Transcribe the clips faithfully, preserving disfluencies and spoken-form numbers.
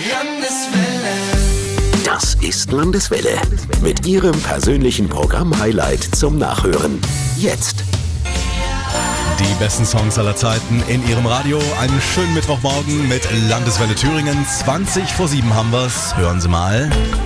Landeswelle. Das ist Landeswelle. Mit Ihrem persönlichen Programm-Highlight zum Nachhören. Jetzt. Die besten Songs aller Zeiten in Ihrem Radio. Einen schönen Mittwochmorgen mit Landeswelle Thüringen. zwanzig vor sieben haben wir's. Hören Sie mal.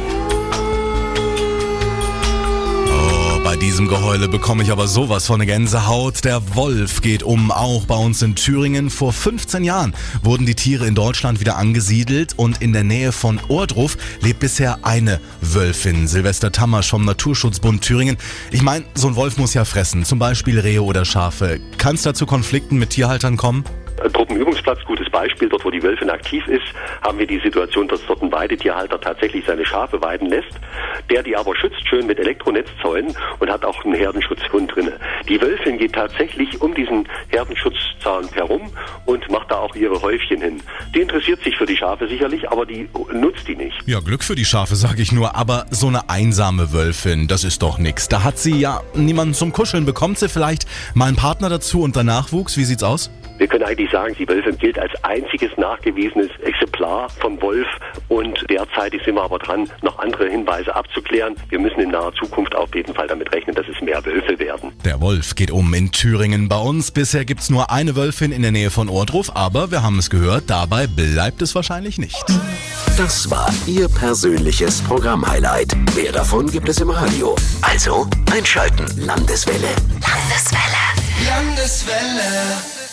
Bei diesem Geheule bekomme ich aber sowas von eine Gänsehaut. Der Wolf geht um, auch bei uns in Thüringen. Vor fünfzehn Jahren wurden die Tiere in Deutschland wieder angesiedelt und in der Nähe von Ohrdruf lebt bisher eine Wölfin. Silvester Tammasch vom Naturschutzbund Thüringen. Ich meine, so ein Wolf muss ja fressen, zum Beispiel Rehe oder Schafe. Kann es da zu Konflikten mit Tierhaltern kommen? Truppenübungsplatz, gutes Beispiel, dort wo die Wölfin aktiv ist, haben wir die Situation, dass dort ein Weidetierhalter tatsächlich seine Schafe weiden lässt, der die aber schützt schön mit Elektronetzzäunen und hat auch einen Herdenschutzhund drin. Die Wölfin geht tatsächlich um diesen Herdenschutzzaun herum und macht da auch ihre Häufchen hin. Die interessiert sich für die Schafe sicherlich, aber die nutzt die nicht. Ja, Glück für die Schafe, sage ich nur, aber so eine einsame Wölfin, das ist doch nix. Da hat sie ja niemanden zum Kuscheln. Bekommt sie vielleicht mal einen Partner dazu und dann Nachwuchs? Wie sieht's aus? Wir können eigentlich sagen, die Wölfin gilt als einziges nachgewiesenes Exemplar vom Wolf und derzeitig sind wir aber dran, noch andere Hinweise abzuklären. Wir müssen in naher Zukunft auf jeden Fall damit rechnen, dass es mehr Wölfe werden. Der Wolf geht um in Thüringen bei uns. Bisher gibt's nur eine Wölfin in der Nähe von Ohrdruf, aber wir haben es gehört, dabei bleibt es wahrscheinlich nicht. Das war Ihr persönliches Programm-Highlight. Mehr davon gibt es im Radio. Also einschalten. Landeswelle. Landeswelle. Landeswelle.